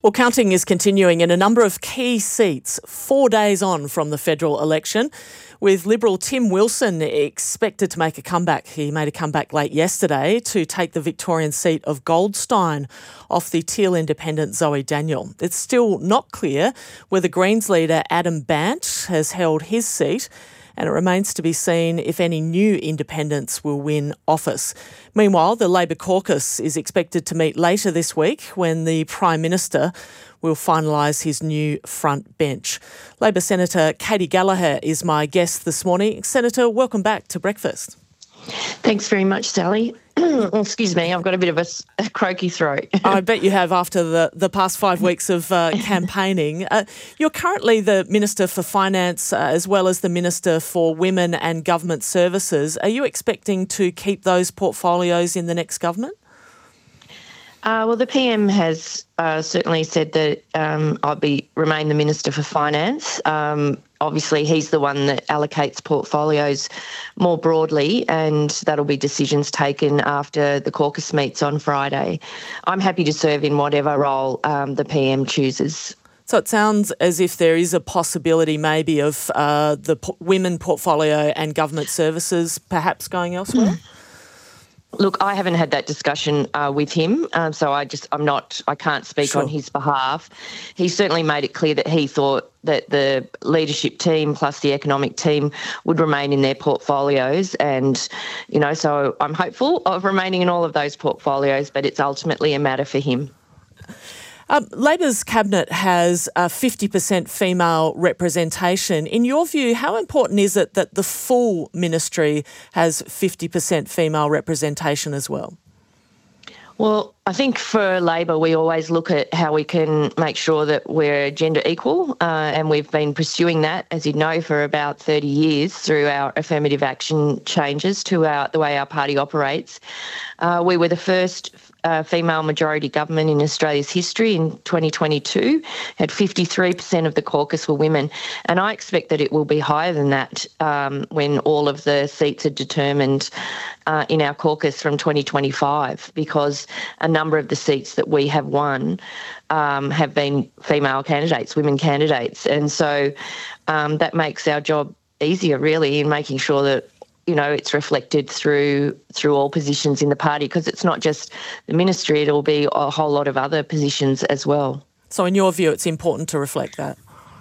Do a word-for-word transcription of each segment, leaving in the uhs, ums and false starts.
Well, counting is continuing in a number of key seats four days on from the federal election, with Liberal Tim Wilson expected to make a comeback. He made a comeback late yesterday to take the Victorian seat of Goldstein off the Teal independent Zoe Daniel. It's still not clear whether Greens leader Adam Bandt has held his seat, and it remains to be seen if any new independents will win office. Meanwhile, the Labor caucus is expected to meet later this week when the Prime Minister will finalise his new front bench. Labor Senator Katy Gallagher is my guest this morning. Senator, welcome back to Breakfast. Thanks very much, Sally. Excuse me, I've got a bit of a, a croaky throat. I bet you have after the, the past five weeks of uh, campaigning. Uh, you're currently the Minister for Finance uh, as well as the Minister for Women and Government Services. Are you expecting to keep those portfolios in the next government? Uh, well, the P M has uh, certainly said that um, I'll be remain the Minister for Finance. Um, obviously, he's the one that allocates portfolios more broadly, and that'll be decisions taken after the caucus meets on Friday. I'm happy to serve in whatever role um, the P M chooses. So it sounds as if there is a possibility maybe of uh, the po- women portfolio and government services perhaps going elsewhere? Look, I haven't had that discussion uh, with him, um, so I just I'm not I can't speak Sure. on his behalf. He certainly made it clear that he thought that the leadership team plus the economic team would remain in their portfolios, and you know, so I'm hopeful of remaining in all of those portfolios, but it's ultimately a matter for him. Um, Labor's cabinet has a fifty percent female representation. In your view, how important is it that the full ministry has fifty percent female representation as well? Well, I think for Labor, we always look at how we can make sure that we're gender equal, uh, and we've been pursuing that, as you know, for about thirty years through our affirmative action changes to our, the way our party operates. Uh, we were the first uh, female majority government in Australia's history in twenty twenty-two, had fifty-three percent of the caucus were women, and I expect that it will be higher than that um, when all of the seats are determined uh, in our caucus from twenty twenty-five, because a number of the seats that we have won um, have been female candidates, women candidates. And so um, that makes our job easier, really, in making sure that, you know, it's reflected through through all positions in the party, because it's not just the ministry, it'll be a whole lot of other positions as well. So in your view, it's important to reflect that?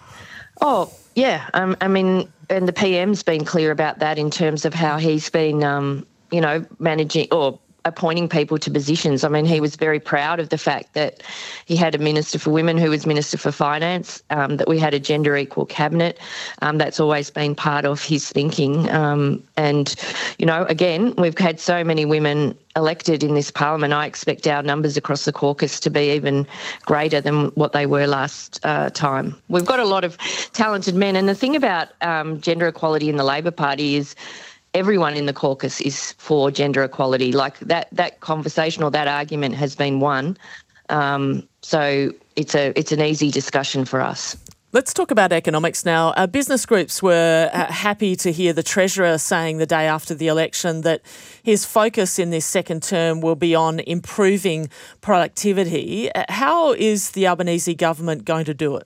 Oh, yeah. Um, I mean, and the P M's been clear about that in terms of how he's been, um, you know, managing or appointing people to positions. I mean, he was very proud of the fact that he had a Minister for Women who was Minister for Finance, um, that we had a gender equal cabinet. Um, that's always been part of his thinking. Um, and, you know, again, we've had so many women elected in this parliament. I expect our numbers across the caucus to be even greater than what they were last uh, time. We've got a lot of talented men. And the thing about um, gender equality in the Labor Party is everyone in the caucus is for gender equality. Like that that conversation or that argument has been won. Um, so it's a it's an easy discussion for us. Let's talk about economics now. Uh, business groups were uh, happy to hear the Treasurer saying the day after the election that his focus in this second term will be on improving productivity. Uh, how is the Albanese government going to do it?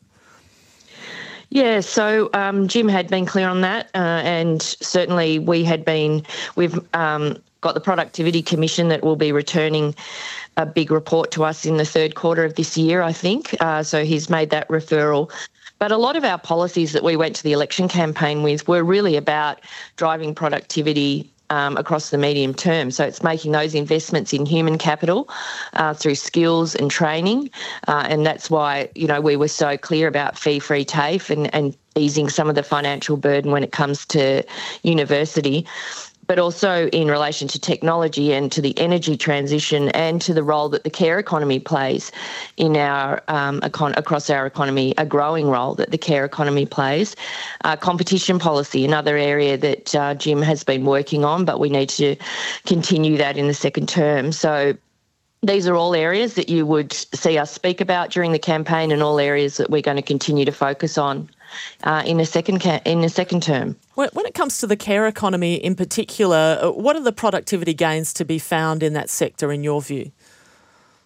Yeah, so um, Jim had been clear on that, uh, and certainly we had been, we've um, got the Productivity Commission that will be returning a big report to us in the third quarter of this year, I think. Uh, so he's made that referral. But a lot of our policies that we went to the election campaign with were really about driving productivity Um, across the medium term. So it's making those investments in human capital uh, through skills and training. Uh, and that's why, you know, we were so clear about fee-free TAFE and, and easing some of the financial burden when it comes to university, but also in relation to technology and to the energy transition and to the role that the care economy plays in our um, econ- across our economy, a growing role that the care economy plays. Uh, competition policy, another area that uh, Jim has been working on, but we need to continue that in the second term. So these are all areas that you would see us speak about during the campaign, and all areas that we're going to continue to focus on uh, in the second ca- in the second term. When it comes to the care economy in particular, what are the productivity gains to be found in that sector in your view?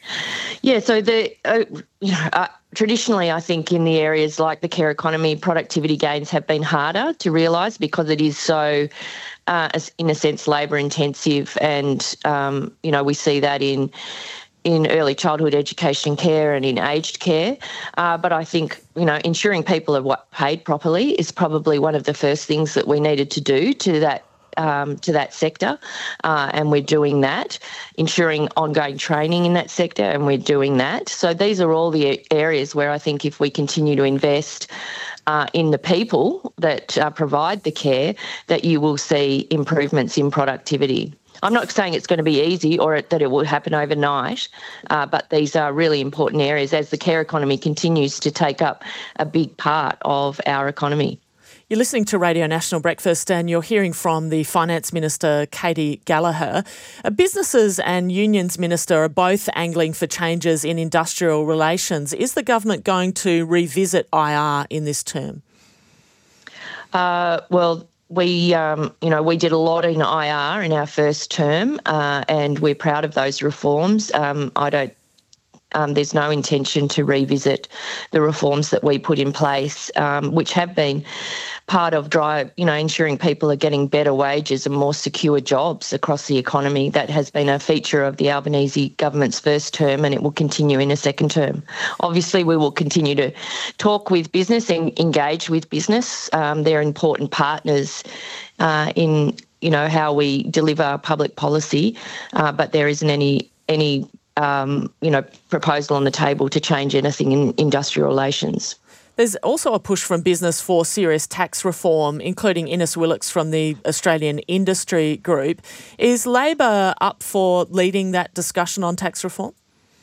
Yeah, so the uh, you know uh, traditionally, I think in the areas like the care economy, productivity gains have been harder to realise because it is so, uh, in a sense, labour intensive, and um, you know we see that in in early childhood education care and in aged care. Uh, but I think, you know, ensuring people are paid properly is probably one of the first things that we needed to do to that um, to that sector, uh, and we're doing that. Ensuring ongoing training in that sector, and we're doing that. So these are all the areas where I think if we continue to invest uh, in the people that uh, provide the care, that you will see improvements in productivity. I'm not saying it's going to be easy or that it will happen overnight, uh, but these are really important areas as the care economy continues to take up a big part of our economy. You're listening to Radio National Breakfast and you're hearing from the Finance Minister, Katy Gallagher. Uh, businesses and Unions Minister are both angling for changes in industrial relations. Is the government going to revisit I R in this term? Uh, well, We, um, you know, we did a lot in I R in our first term, uh, and we're proud of those reforms. Um, I don't. Um, there's no intention to revisit the reforms that we put in place, um, which have been part of drive, you know, ensuring people are getting better wages and more secure jobs across the economy. That has been a feature of the Albanese government's first term, and it will continue in a second term. Obviously, we will continue to talk with business and engage with business. Um, they're important partners uh, in, you know, how we deliver public policy, uh, but there isn't any any Um, you know, proposal on the table to change anything in industrial relations. There's also a push from business for serious tax reform, including Innes Willox from the Australian Industry Group. Is Labor up for leading that discussion on tax reform?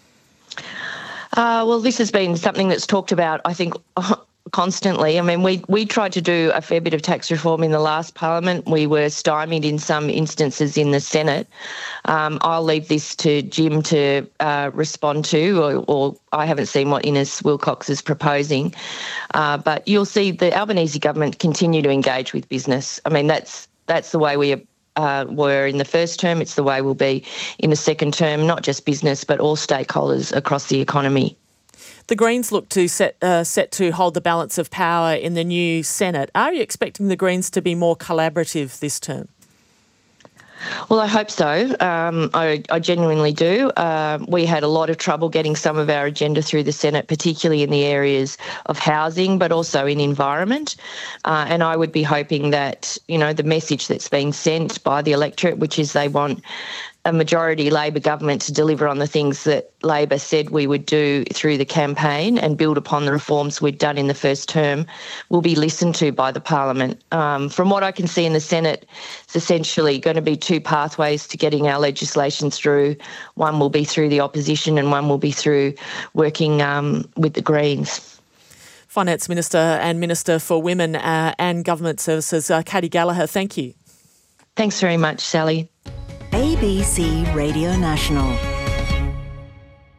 Uh, well, this has been something that's talked about, I think, constantly. I mean, we we tried to do a fair bit of tax reform in the last parliament. We were stymied in some instances in the Senate. Um, I'll leave this to Jim to uh, respond to, or, or I haven't seen what Innes Willox is proposing. Uh, but you'll see the Albanese government continue to engage with business. I mean, that's that's the way we uh, were in the first term. It's the way we'll be in the second term, not just business, but all stakeholders across the economy. The Greens look to set uh, set to hold the balance of power in the new Senate. Are you expecting the Greens to be more collaborative this term? Well, I hope so. Um, I, I genuinely do. Uh, we had a lot of trouble getting some of our agenda through the Senate, particularly in the areas of housing, but also in environment. Uh, and I would be hoping that, you know, the message that's being sent by the electorate, which is they want a majority Labor government to deliver on the things that Labor said we would do through the campaign and build upon the reforms we'd done in the first term, will be listened to by the Parliament. Um, from what I can see in the Senate, it's essentially going to be two pathways to getting our legislation through. One will be through the opposition and one will be through working um, with the Greens. Finance Minister and Minister for Women uh, and Government Services, uh, Katy Gallagher, thank you. Thanks very much, Sally. A B C Radio National.